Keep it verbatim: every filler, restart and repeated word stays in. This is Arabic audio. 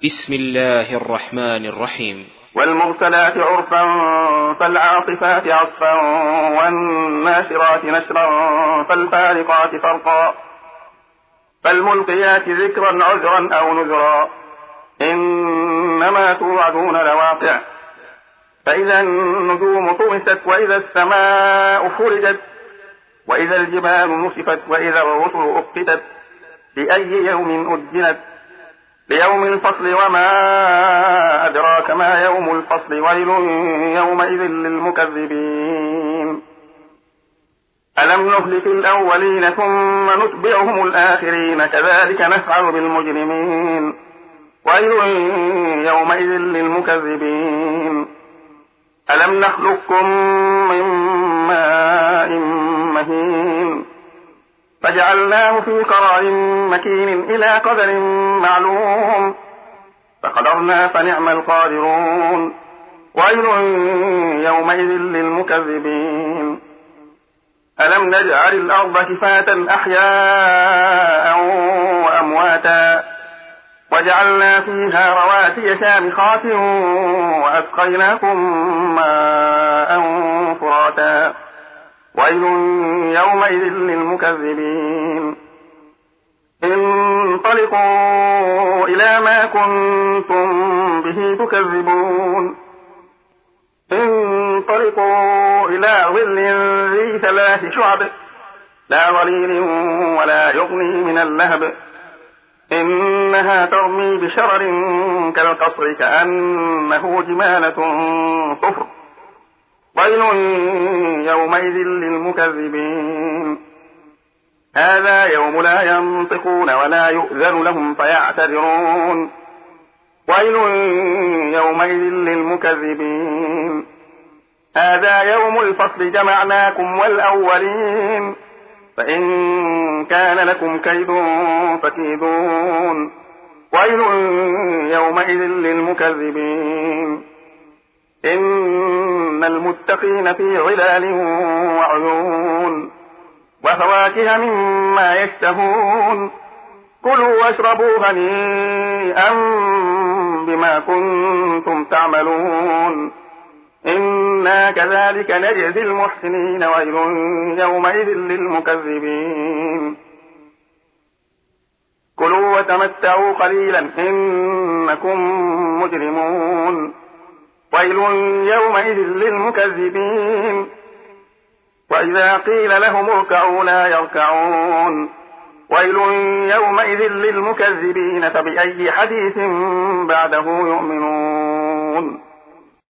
بسم الله الرحمن الرحيم. والمرسلات عرفا فالعاصفات عصفا والناشرات نشرا فالفارقات فرقا فالملقيات ذكرا عذرا أو نذرا إنما توعدون لواقع فإذا النجوم طمست وإذا السماء فرجت وإذا الجبال نصفت وإذا الرسل أقتت لأي يوم أجلت ليوم الفصل وما أدراك ما يوم الفصل ويل يومئذ للمكذبين ألم نهلك الأولين ثم نتبعهم الآخرين كذلك نفعل بالمجرمين ويل يومئذ للمكذبين ألم نخلقكم من ماء مهين فجعلناه في قرار مكين إلى قدر معلوم فقدرنا فنعم القادرون ويل يومئذ للمكذبين ألم نجعل الأرض كفاة أحياء وأمواتا وجعلنا فيها رواسي شامخات وأسقيناكم ماء فراتا ويل يومئذ للمكذبين انطلقوا إلى ما كنتم به تكذبون انطلقوا إلى ظل ذي ثلاث شعب لا ظليل ولا يغني من اللهب إنها ترمي بشرر كالقصر كأنه جمالة صفر ويل يومئذ للمكذبين هذا يوم لا ينطقون ولا يؤذن لهم فيعتذرون ويل يومئذ للمكذبين هذا يوم الفصل جمعناكم والأولين فإن كان لكم كيد فكيدون ويل يومئذ للمكذبين إن المتقين في ظلال وعيون وفواكه مما يشتهون كلوا واشربوا هنيئا بما كنتم تعملون إنا كذلك نجزي المحسنين ويل يومئذ للمكذبين كلوا وتمتعوا قليلا إنكم مجرمون ويل يومئذ للمكذبين وإذا قيل لهم اركعوا لا يركعون ويل يومئذ للمكذبين فبأي حديث بعده يؤمنون